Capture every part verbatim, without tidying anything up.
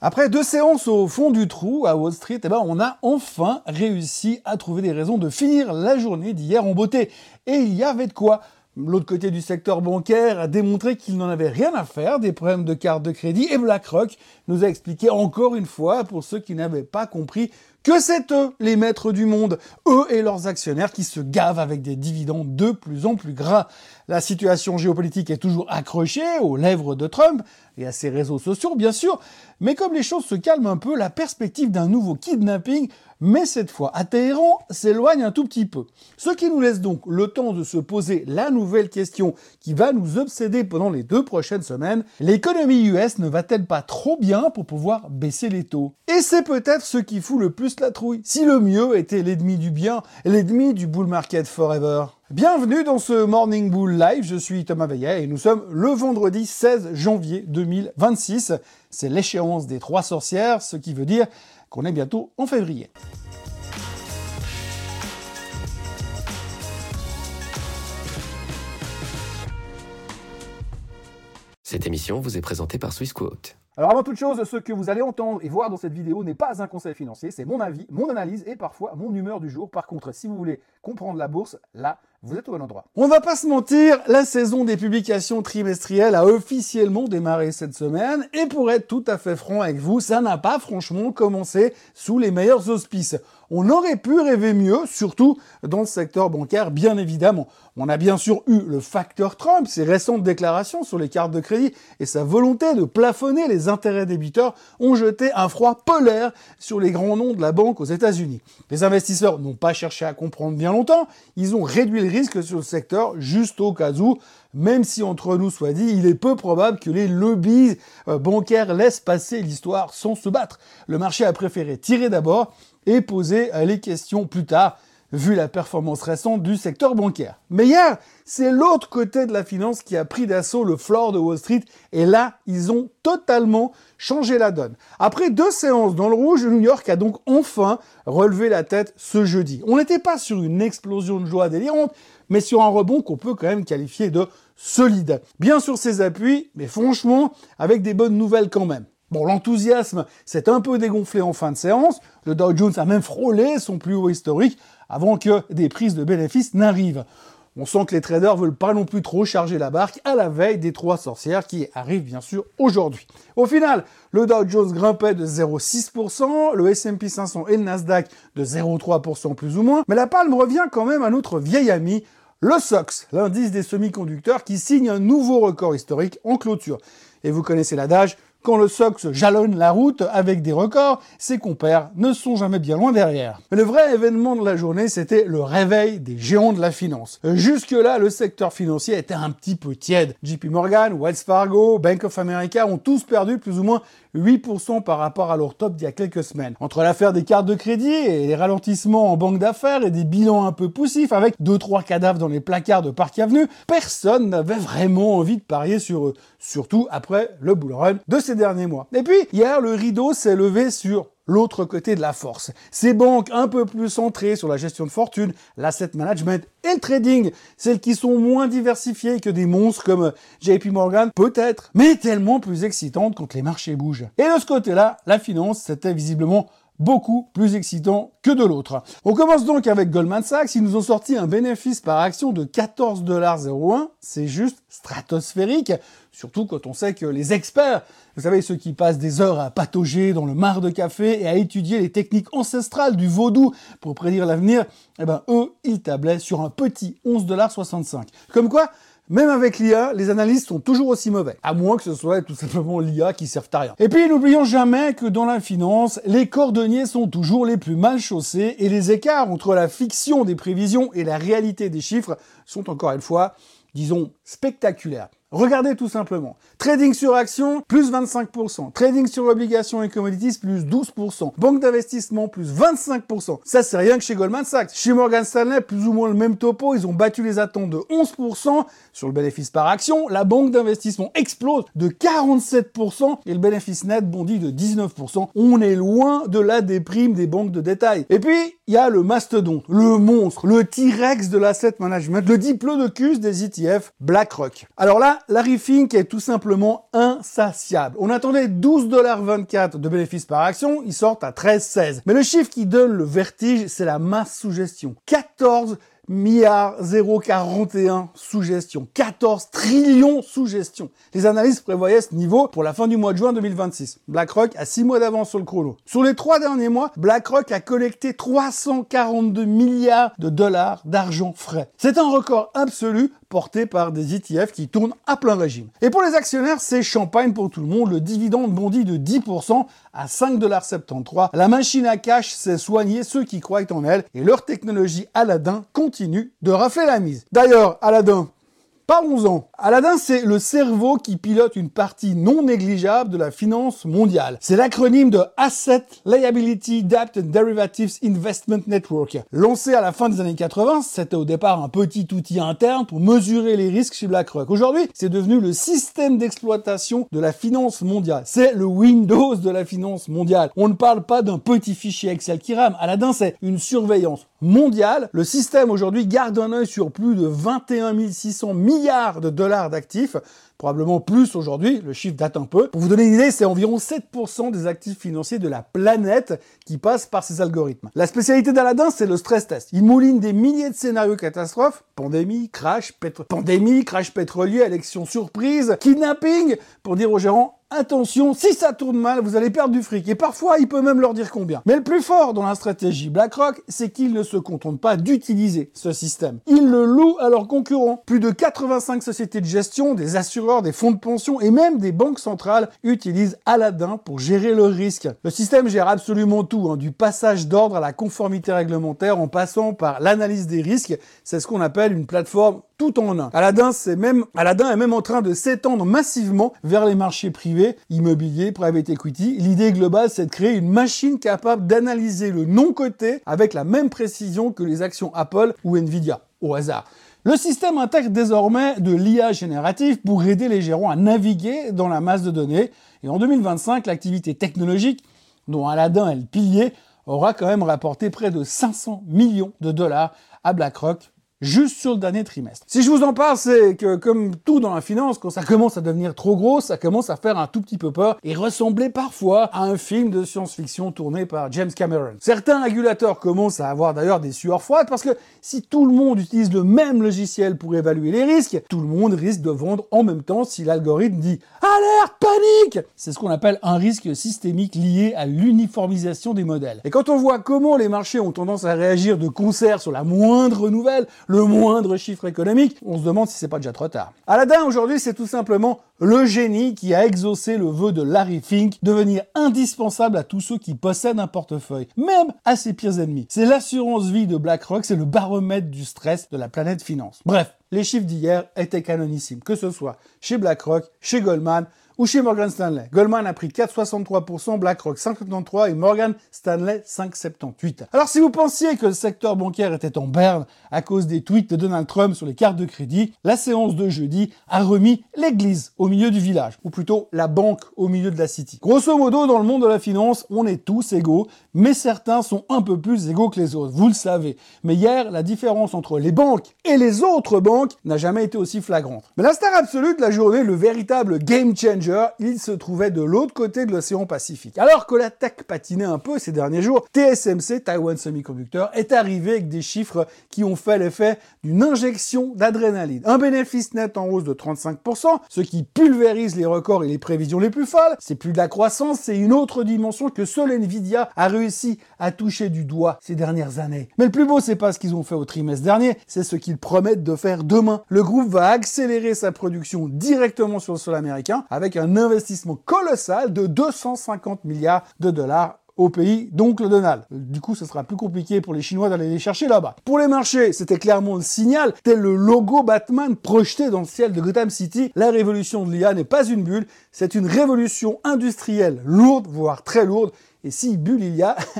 Après deux séances au fond du trou à Wall Street, eh ben on a enfin réussi à trouver des raisons de finir la journée d'hier en beauté. Et il y avait de quoi. L'autre côté du secteur bancaire a démontré qu'il n'en avait rien à faire des problèmes de carte de crédit et BlackRock nous a expliqué encore une fois, pour ceux qui n'avaient pas compris, que c'est eux les maîtres du monde, eux et leurs actionnaires qui se gavent avec des dividendes de plus en plus gras. La situation géopolitique est toujours accrochée aux lèvres de Trump et à ses réseaux sociaux bien sûr, mais comme les choses se calment un peu, la perspective d'un nouveau kidnapping, mais cette fois à Téhéran, s'éloigne un tout petit peu. Ce qui nous laisse donc le temps de se poser la nouvelle question qui va nous obséder pendant les deux prochaines semaines. L'économie U S ne va-t-elle pas trop bien pour pouvoir baisser les taux? Et c'est peut-être ce qui fout le plus la trouille. Si le mieux était l'ennemi du bien, l'ennemi du bull market forever. Bienvenue dans ce Morning Bull Live, je suis Thomas Veillet et nous sommes le vendredi seize janvier deux mille vingt-six. C'est l'échéance des trois sorcières, ce qui veut dire qu'on est bientôt en février. Cette émission vous est présentée par Swissquote. Alors avant toute chose, ce que vous allez entendre et voir dans cette vidéo n'est pas un conseil financier, c'est mon avis, mon analyse et parfois mon humeur du jour. Par contre, si vous voulez comprendre la bourse, là, vous êtes au bon endroit. On va pas se mentir, la saison des publications trimestrielles a officiellement démarré cette semaine et pour être tout à fait franc avec vous, ça n'a pas franchement commencé sous les meilleurs auspices. On aurait pu rêver mieux, surtout dans le secteur bancaire, bien évidemment. On a bien sûr eu le facteur Trump, ses récentes déclarations sur les cartes de crédit et sa volonté de plafonner les intérêts débiteurs ont jeté un froid polaire sur les grands noms de la banque aux États-Unis. Les investisseurs n'ont pas cherché à comprendre bien longtemps, ils ont réduit le risque sur le secteur juste au cas où, même si entre nous soit dit, il est peu probable que les lobbies euh, bancaires laissent passer l'histoire sans se battre. Le marché a préféré tirer d'abord et poser euh, les questions plus tard, vu la performance récente du secteur bancaire. Mais hier, c'est l'autre côté de la finance qui a pris d'assaut le floor de Wall Street, et là, ils ont totalement changé la donne. Après deux séances dans le rouge, New York a donc enfin relevé la tête ce jeudi. On n'était pas sur une explosion de joie délirante, mais sur un rebond qu'on peut quand même qualifier de solide. Bien sur ses appuis, mais franchement, avec des bonnes nouvelles quand même. Bon, l'enthousiasme s'est un peu dégonflé en fin de séance, le Dow Jones a même frôlé son plus haut historique avant que des prises de bénéfices n'arrivent. On sent que les traders veulent pas non plus trop charger la barque à la veille des trois sorcières qui arrivent bien sûr aujourd'hui. Au final, le Dow Jones grimpait de zéro virgule six pour cent, le S and P cinq cents et le Nasdaq de zéro virgule trois pour cent plus ou moins, mais la palme revient quand même à notre vieil ami, le S O X, l'indice des semi-conducteurs qui signe un nouveau record historique en clôture. Et vous connaissez l'adage, quand le S O X jalonne la route avec des records, ses compères ne sont jamais bien loin derrière. Mais le vrai événement de la journée, c'était le réveil des géants de la finance. Jusque-là, le secteur financier était un petit peu tiède. J P Morgan, Wells Fargo, Bank of America ont tous perdu plus ou moins huit pour cent par rapport à leur top d'il y a quelques semaines. Entre l'affaire des cartes de crédit et les ralentissements en banque d'affaires et des bilans un peu poussifs avec deux trois cadavres dans les placards de Park Avenue, personne n'avait vraiment envie de parier sur eux. Surtout après le bull run de ces derniers mois. Et puis, hier, le rideau s'est levé sur l'autre côté de la force. Ces banques un peu plus centrées sur la gestion de fortune, l'asset management et le trading, celles qui sont moins diversifiées que des monstres comme J P Morgan, peut-être, mais tellement plus excitantes quand les marchés bougent. Et de ce côté-là, la finance, c'était visiblement beaucoup plus excitant que de l'autre. On commence donc avec Goldman Sachs, ils nous ont sorti un bénéfice par action de quatorze virgule zéro un, c'est juste stratosphérique, surtout quand on sait que les experts, vous savez ceux qui passent des heures à patauger dans le mar de café et à étudier les techniques ancestrales du vaudou pour prédire l'avenir, eh ben eux, ils tablaient sur un petit onze virgule soixante-cinq. Comme quoi, même avec l'I A, les analystes sont toujours aussi mauvais. À moins que ce soit tout simplement l'I A qui serve à rien. Et puis, n'oublions jamais que dans la finance, les cordonniers sont toujours les plus mal chaussés et les écarts entre la fiction des prévisions et la réalité des chiffres sont encore une fois, disons, spectaculaires. Regardez tout simplement. Trading sur actions, plus vingt-cinq pour cent. Trading sur obligations et commodities, plus douze pour cent. Banque d'investissement, plus vingt-cinq pour cent. Ça, c'est rien que chez Goldman Sachs. Chez Morgan Stanley, plus ou moins le même topo. Ils ont battu les attentes de onze pour cent sur le bénéfice par action. La banque d'investissement explose de quarante-sept pour cent et le bénéfice net bondit de dix-neuf pour cent. On est loin de la déprime des banques de détail. Et puis, il y a le mastodonte, le monstre, le T-Rex de l'asset management, le diplodocus des E T F, BlackRock. Alors là, Larry Fink est tout simplement insatiable. On attendait douze dollars vingt-quatre de bénéfices par action, ils sortent à treize seize. Mais le chiffre qui donne le vertige, c'est la masse sous gestion. quatorze milliards zéro quarante et un sous gestion. quatorze trillions sous gestion. Les analystes prévoyaient ce niveau pour la fin du mois de juin deux mille vingt-six. BlackRock a six mois d'avance sur le chrono. Sur les trois derniers mois, BlackRock a collecté trois cent quarante-deux milliards de dollars d'argent frais. C'est un record absolu porté par des E T F qui tournent à plein régime. Et pour les actionnaires, c'est champagne pour tout le monde. Le dividende bondit de dix pour cent à cinq dollars soixante-treize. La machine à cash s'est soignée ceux qui croient en elle et leur technologie Aladdin continue de rafler la mise. D'ailleurs, Aladdin, parlons-en. Aladdin, c'est le cerveau qui pilote une partie non négligeable de la finance mondiale. C'est l'acronyme de Asset Liability Debt and Derivatives Investment Network. Lancé à la fin des années quatre-vingts, c'était au départ un petit outil interne pour mesurer les risques chez BlackRock. Aujourd'hui, c'est devenu le système d'exploitation de la finance mondiale. C'est le Windows de la finance mondiale. On ne parle pas d'un petit fichier Excel qui rame. Aladdin, c'est une surveillance mondiale. Le système aujourd'hui garde un œil sur plus de vingt et un mille six cents milliards de dollars d'actifs, probablement plus aujourd'hui, le chiffre date un peu. Pour vous donner une idée, c'est environ sept pour cent des actifs financiers de la planète qui passent par ces algorithmes. La spécialité d'Aladdin, c'est le stress test. Il mouline des milliers de scénarios catastrophes, pandémie, crash, pétro... pandémie, crash pétrolier, élection surprise, kidnapping, pour dire aux gérants, attention, si ça tourne mal, vous allez perdre du fric. Et parfois, il peut même leur dire combien. Mais le plus fort dans la stratégie BlackRock, c'est qu'ils ne se contentent pas d'utiliser ce système. Ils le louent à leurs concurrents. Plus de quatre-vingt-cinq sociétés de gestion, des assureurs, des fonds de pension et même des banques centrales utilisent Aladdin pour gérer le risque. Le système gère absolument tout, hein, du passage d'ordre à la conformité réglementaire en passant par l'analyse des risques. C'est ce qu'on appelle une plateforme tout en un. Aladdin, c'est même, Aladdin est même en train de s'étendre massivement vers les marchés privés, immobilier, private equity. L'idée globale, c'est de créer une machine capable d'analyser le non-coté avec la même précision que les actions Apple ou Nvidia, au hasard. Le système intègre désormais de l'I A générative pour aider les gérants à naviguer dans la masse de données. Et en deux mille vingt-cinq, l'activité technologique, dont Aladdin est le pilier, aura quand même rapporté près de cinq cents millions de dollars à BlackRock juste sur le dernier trimestre. Si je vous en parle, c'est que comme tout dans la finance, quand ça commence à devenir trop gros, ça commence à faire un tout petit peu peur et ressembler parfois à un film de science-fiction tourné par James Cameron. Certains régulateurs commencent à avoir d'ailleurs des sueurs froides parce que si tout le monde utilise le même logiciel pour évaluer les risques, tout le monde risque de vendre en même temps si l'algorithme dit « Alerte, panique !» C'est ce qu'on appelle un risque systémique lié à l'uniformisation des modèles. Et quand on voit comment les marchés ont tendance à réagir de concert sur la moindre nouvelle, le moindre chiffre économique, on se demande si c'est pas déjà trop tard. Aladdin, aujourd'hui, c'est tout simplement le génie qui a exaucé le vœu de Larry Fink, devenir indispensable à tous ceux qui possèdent un portefeuille, même à ses pires ennemis. C'est l'assurance vie de BlackRock, c'est le baromètre du stress de la planète finance. Bref, les chiffres d'hier étaient canonissimes, que ce soit chez BlackRock, chez Goldman, ou chez Morgan Stanley. Goldman a pris quatre virgule soixante-trois pour cent, BlackRock cinq virgule soixante-treize et Morgan Stanley cinq virgule soixante-dix-huit. Alors si vous pensiez que le secteur bancaire était en berne à cause des tweets de Donald Trump sur les cartes de crédit, la séance de jeudi a remis l'église au milieu du village, ou plutôt la banque au milieu de la city. Grosso modo, dans le monde de la finance, on est tous égaux, mais certains sont un peu plus égaux que les autres, vous le savez. Mais hier, la différence entre les banques et les autres banques n'a jamais été aussi flagrante. Mais la star absolue de la journée, le véritable game changer, il se trouvait de l'autre côté de l'océan Pacifique. Alors que la tech patinait un peu ces derniers jours, T S M C, Taiwan Semiconductor, est arrivé avec des chiffres qui ont fait l'effet d'une injection d'adrénaline. Un bénéfice net en hausse de trente-cinq pour cent, ce qui pulvérise les records et les prévisions les plus folles. C'est plus de la croissance, c'est une autre dimension que seule Nvidia a réussi à toucher du doigt ces dernières années. Mais le plus beau, c'est pas ce qu'ils ont fait au trimestre dernier, c'est ce qu'ils promettent de faire demain. Le groupe va accélérer sa production directement sur le sol américain avec un investissement colossal de deux cent cinquante milliards de dollars au pays d'Oncle Donald. Du coup, ce sera plus compliqué pour les Chinois d'aller les chercher là-bas. Pour les marchés, c'était clairement le signal, tel le logo Batman projeté dans le ciel de Gotham City. La révolution de l'I A n'est pas une bulle, c'est une révolution industrielle lourde, voire très lourde. Et si bulle il y a,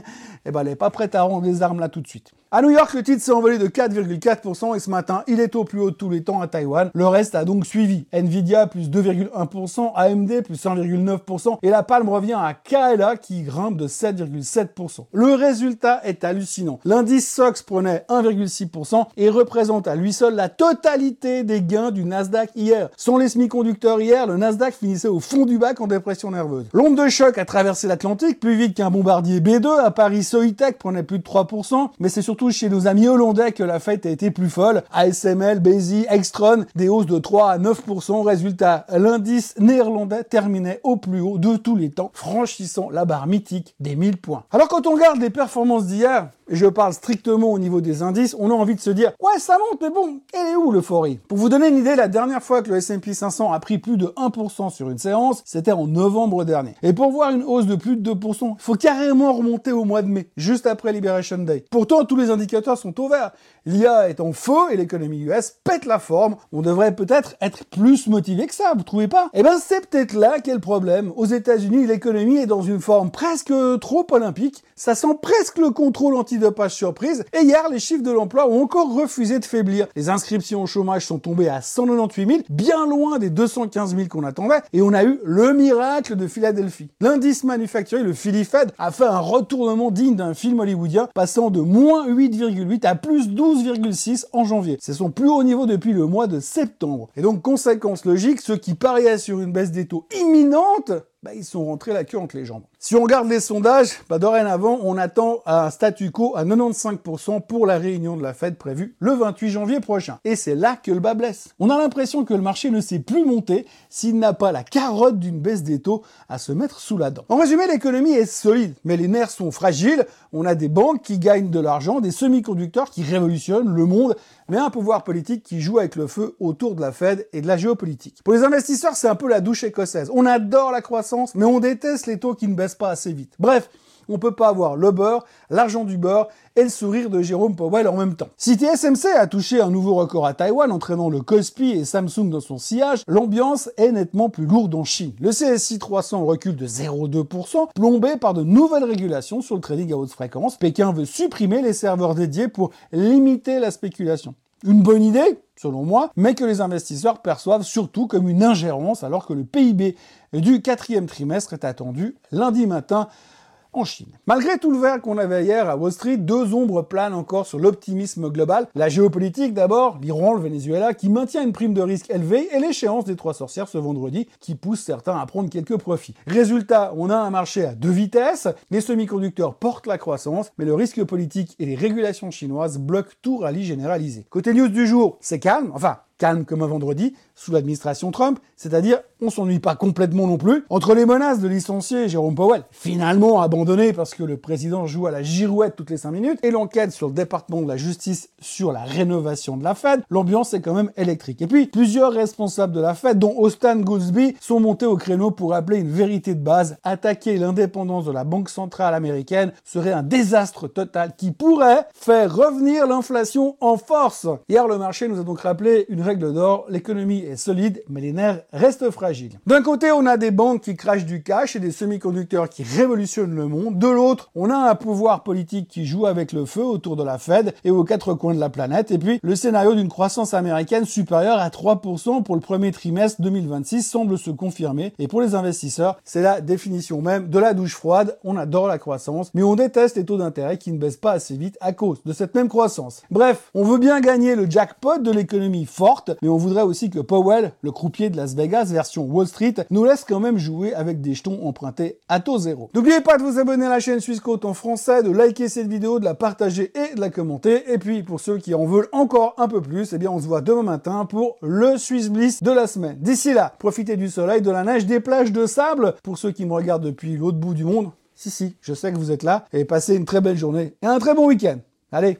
eh ben, elle n'est pas prête à rendre les armes là tout de suite. À New York, le titre s'est envolé de quatre virgule quatre pour cent et ce matin, il est au plus haut de tous les temps à Taïwan. Le reste a donc suivi. Nvidia plus deux virgule un pour cent, A M D plus un virgule neuf pour cent et la palme revient à K L A qui grimpe de sept virgule sept pour cent. Le résultat est hallucinant. L'indice S O X prenait un virgule six pour cent et représente à lui seul la totalité des gains du Nasdaq hier. Sans les semi-conducteurs hier, le Nasdaq finissait au fond du bac en dépression nerveuse. L'onde de choc a traversé l'Atlantique plus vite qu'un bombardier B deux. À Paris, Soitec prenait plus de trois pour cent, mais c'est surtout chez nos amis hollandais que la fête a été plus folle. A S M L, Besi, Extron, des hausses de trois à neuf pour cent. Résultat, l'indice néerlandais terminait au plus haut de tous les temps, franchissant la barre mythique des mille points. Alors quand on regarde les performances d'hier, et je parle strictement au niveau des indices, on a envie de se dire « Ouais, ça monte, mais bon, elle est où l'euphorie ?» Pour vous donner une idée, la dernière fois que le S and P cinq cents a pris plus de un pour cent sur une séance, c'était en novembre dernier. Et pour voir une hausse de plus de deux pour cent, il faut carrément remonter au mois de mai, juste après Liberation Day. Pourtant, tous les indicateurs sont au vert. L'I A est en feu et l'économie U S pète la forme. On devrait peut-être être plus motivé que ça, vous trouvez pas? Eh ben, c'est peut-être là qu'est le problème. Aux États-Unis, l'économie est dans une forme presque trop olympique. Ça sent presque le contrôle antidopage surprise. Et hier, les chiffres de l'emploi ont encore refusé de faiblir. Les inscriptions au chômage sont tombées à cent quatre-vingt-dix-huit mille, bien loin des deux cent quinze mille qu'on attendait. Et on a eu le miracle de Philadelphie. L'indice manufacturier, le Philly Fed, a fait un retournement digne d'un film hollywoodien, passant de moins huit virgule huit à plus douze virgule six en janvier. C'est son plus haut niveau depuis le mois de septembre. Et donc, conséquence logique, ceux qui pariaient sur une baisse des taux imminente, bah, ils sont rentrés la queue entre les jambes. Si on regarde les sondages, bah, dorénavant, on attend un statu quo à quatre-vingt-quinze pour cent pour la réunion de la Fed prévue le vingt-huit janvier prochain. Et c'est là que le bas blesse. On a l'impression que le marché ne sait plus monter s'il n'a pas la carotte d'une baisse des taux à se mettre sous la dent. En résumé, l'économie est solide, mais les nerfs sont fragiles. On a des banques qui gagnent de l'argent, des semi-conducteurs qui révolutionnent le monde, mais un pouvoir politique qui joue avec le feu autour de la Fed et de la géopolitique. Pour les investisseurs, c'est un peu la douche écossaise. On adore la croissance, mais on déteste les taux qui ne baissent pas assez vite. Bref, on peut pas avoir le beurre, l'argent du beurre et le sourire de Jérôme Powell en même temps. Si T S M C a touché un nouveau record à Taïwan, entraînant le Kospi et Samsung dans son sillage, l'ambiance est nettement plus lourde en Chine. Le C S I trois cents recule de zéro virgule deux pour cent, plombé par de nouvelles régulations sur le trading à haute fréquence. Pékin veut supprimer les serveurs dédiés pour limiter la spéculation. Une bonne idée, selon moi, mais que les investisseurs perçoivent surtout comme une ingérence alors que le P I B du quatrième trimestre est attendu lundi matin en Chine. Malgré tout le vert qu'on avait hier à Wall Street, deux ombres planent encore sur l'optimisme global. La géopolitique d'abord, l'Iran, le Venezuela, qui maintient une prime de risque élevée, et l'échéance des trois sorcières ce vendredi, qui pousse certains à prendre quelques profits. Résultat, on a un marché à deux vitesses, les semi-conducteurs portent la croissance, mais le risque politique et les régulations chinoises bloquent tout rallye généralisé. Côté news du jour, c'est calme, enfin, calme comme un vendredi, sous l'administration Trump, c'est-à-dire on s'ennuie pas complètement non plus. Entre les menaces de licencier Jérôme Powell, finalement abandonné parce que le président joue à la girouette toutes les cinq minutes, et l'enquête sur le département de la justice sur la rénovation de la Fed, l'ambiance est quand même électrique. Et puis, plusieurs responsables de la Fed, dont Austin Goolsbee, sont montés au créneau pour rappeler une vérité de base. Attaquer l'indépendance de la Banque centrale américaine serait un désastre total qui pourrait faire revenir l'inflation en force. Hier, le marché nous a donc rappelé une règle d'or, l'économie est solide, mais les nerfs restent fragiles. D'un côté, on a des banques qui crachent du cash et des semi-conducteurs qui révolutionnent le monde. De l'autre, on a un pouvoir politique qui joue avec le feu autour de la Fed et aux quatre coins de la planète. Et puis, le scénario d'une croissance américaine supérieure à trois pour cent pour le premier trimestre deux mille vingt-six semble se confirmer. Et pour les investisseurs, c'est la définition même de la douche froide. On adore la croissance, mais on déteste les taux d'intérêt qui ne baissent pas assez vite à cause de cette même croissance. Bref, on veut bien gagner le jackpot de l'économie forte, mais on voudrait aussi que Powell, le croupier de Las Vegas version Wall Street, nous laisse quand même jouer avec des jetons empruntés à taux zéro. N'oubliez pas de vous abonner à la chaîne Swissquote en français, de liker cette vidéo, de la partager et de la commenter. Et puis, pour ceux qui en veulent encore un peu plus, eh bien, on se voit demain matin pour le Swiss Bliss de la semaine. D'ici là, profitez du soleil, de la neige, des plages de sable. Pour ceux qui me regardent depuis l'autre bout du monde, si, si, je sais que vous êtes là. Et passez une très belle journée et un très bon week-end. Allez,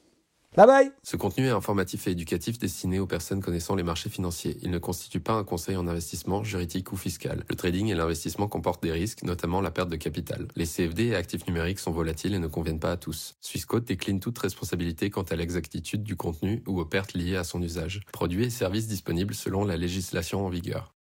bye bye. Ce contenu est informatif et éducatif destiné aux personnes connaissant les marchés financiers. Il ne constitue pas un conseil en investissement, juridique ou fiscal. Le trading et l'investissement comportent des risques, notamment la perte de capital. Les C F D et actifs numériques sont volatiles et ne conviennent pas à tous. Swissquote décline toute responsabilité quant à l'exactitude du contenu ou aux pertes liées à son usage. Produits et services disponibles selon la législation en vigueur.